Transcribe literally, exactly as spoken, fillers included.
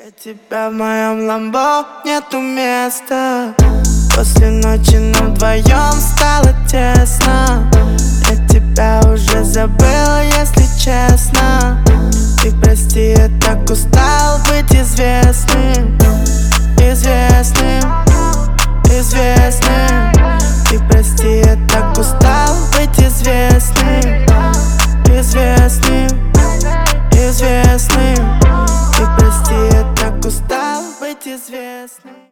Для тебя в моем ламбо нету места. После ночи нам вдвоем стало тесно. Я тебя уже забыл, если честно. Ты прости, я так устал быть известным. Известным, известным. Ты прости, я так устал быть известным. Известным, известным. Ты прости, я так устал быть известным.